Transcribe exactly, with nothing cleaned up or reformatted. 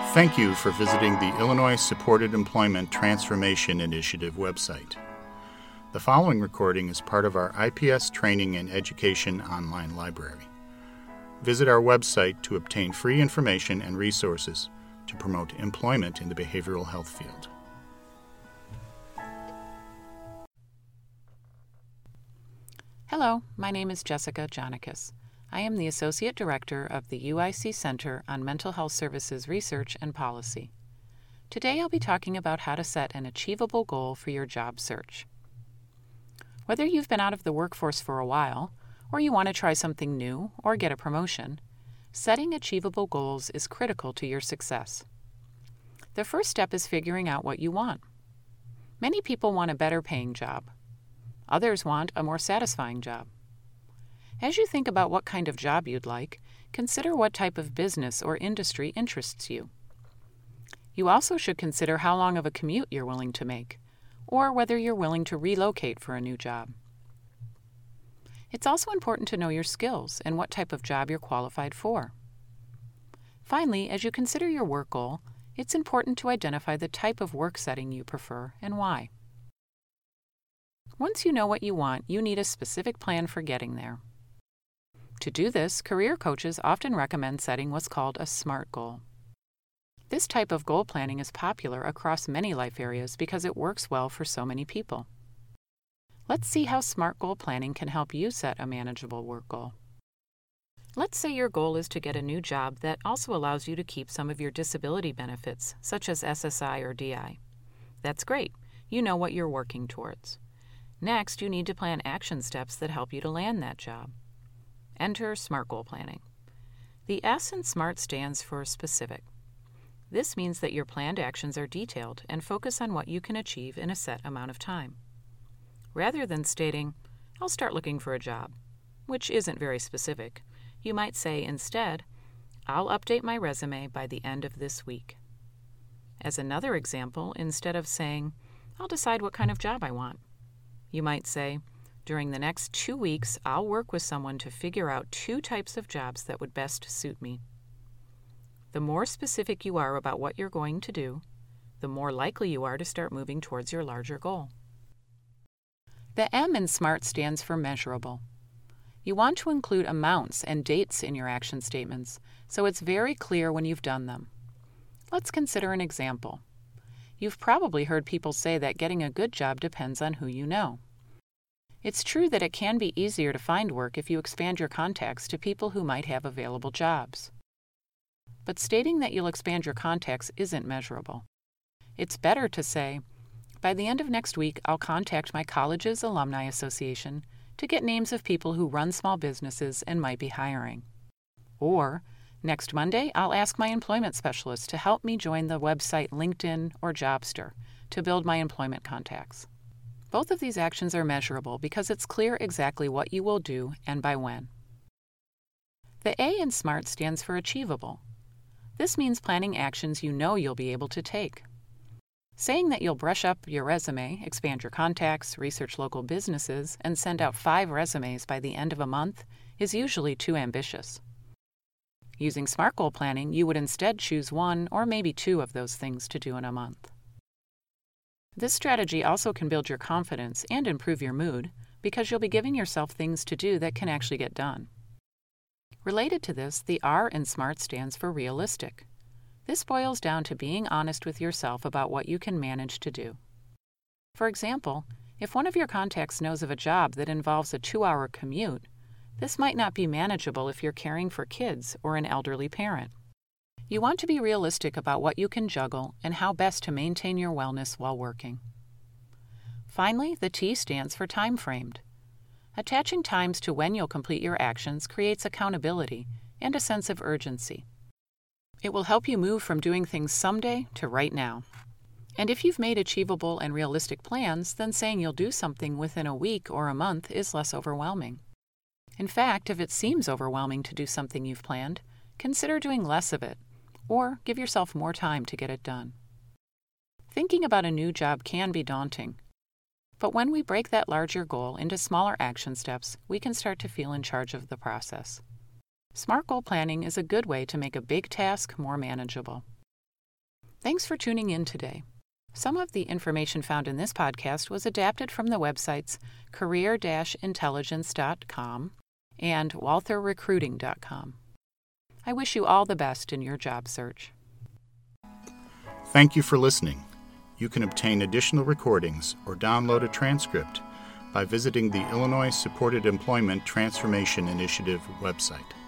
Thank you for visiting the Illinois Supported Employment Transformation Initiative website. The following recording is part of our I P S Training and Education online library. Visit our website to obtain free information and resources to promote employment in the behavioral health field. Hello, my name is Jessica Jonikis. I am the Associate Director of the U I C Center on Mental Health Services Research and Policy. Today I'll be talking about how to set an achievable goal for your job search. Whether you've been out of the workforce for a while, or you want to try something new or get a promotion, setting achievable goals is critical to your success. The first step is figuring out what you want. Many people want a better paying job. Others want a more satisfying job. As you think about what kind of job you'd like, consider what type of business or industry interests you. You also should consider how long of a commute you're willing to make, or whether you're willing to relocate for a new job. It's also important to know your skills and what type of job you're qualified for. Finally, as you consider your work goal, it's important to identify the type of work setting you prefer and why. Once you know what you want, you need a specific plan for getting there. To do this, career coaches often recommend setting what's called a SMART goal. This type of goal planning is popular across many life areas because it works well for so many people. Let's see how SMART goal planning can help you set a manageable work goal. Let's say your goal is to get a new job that also allows you to keep some of your disability benefits, such as S S I or D I. That's great. You know what you're working towards. Next, you need to plan action steps that help you to land that job. Enter SMART goal planning. The S in SMART stands for specific. This means that your planned actions are detailed and focus on what you can achieve in a set amount of time. Rather than stating, "I'll start looking for a job," which isn't very specific, you might say instead, "I'll update my resume by the end of this week." As another example, instead of saying, "I'll decide what kind of job I want," you might say, "During the next two weeks, I'll work with someone to figure out two types of jobs that would best suit me." The more specific you are about what you're going to do, the more likely you are to start moving towards your larger goal. The M in SMART stands for measurable. You want to include amounts and dates in your action statements, so it's very clear when you've done them. Let's consider an example. You've probably heard people say that getting a good job depends on who you know. It's true that it can be easier to find work if you expand your contacts to people who might have available jobs. But stating that you'll expand your contacts isn't measurable. It's better to say, "By the end of next week, I'll contact my college's alumni association to get names of people who run small businesses and might be hiring." Or, "Next Monday, I'll ask my employment specialist to help me join the website LinkedIn or Jobster to build my employment contacts." Both of these actions are measurable because it's clear exactly what you will do and by when. The A in SMART stands for achievable. This means planning actions you know you'll be able to take. Saying that you'll brush up your resume, expand your contacts, research local businesses, and send out five resumes by the end of a month is usually too ambitious. Using SMART goal planning, you would instead choose one or maybe two of those things to do in a month. This strategy also can build your confidence and improve your mood because you'll be giving yourself things to do that can actually get done. Related to this, the R in SMART stands for realistic. This boils down to being honest with yourself about what you can manage to do. For example, if one of your contacts knows of a job that involves a two-hour commute, this might not be manageable if you're caring for kids or an elderly parent. You want to be realistic about what you can juggle and how best to maintain your wellness while working. Finally, the T stands for time-framed. Attaching times to when you'll complete your actions creates accountability and a sense of urgency. It will help you move from doing things someday to right now. And if you've made achievable and realistic plans, then saying you'll do something within a week or a month is less overwhelming. In fact, if it seems overwhelming to do something you've planned, consider doing less of it, or give yourself more time to get it done. Thinking about a new job can be daunting, but when we break that larger goal into smaller action steps, we can start to feel in charge of the process. SMART goal planning is a good way to make a big task more manageable. Thanks for tuning in today. Some of the information found in this podcast was adapted from the websites career dash intelligence dot com and walther recruiting dot com. I wish you all the best in your job search. Thank you for listening. You can obtain additional recordings or download a transcript by visiting the Illinois Supported Employment Transformation Initiative website.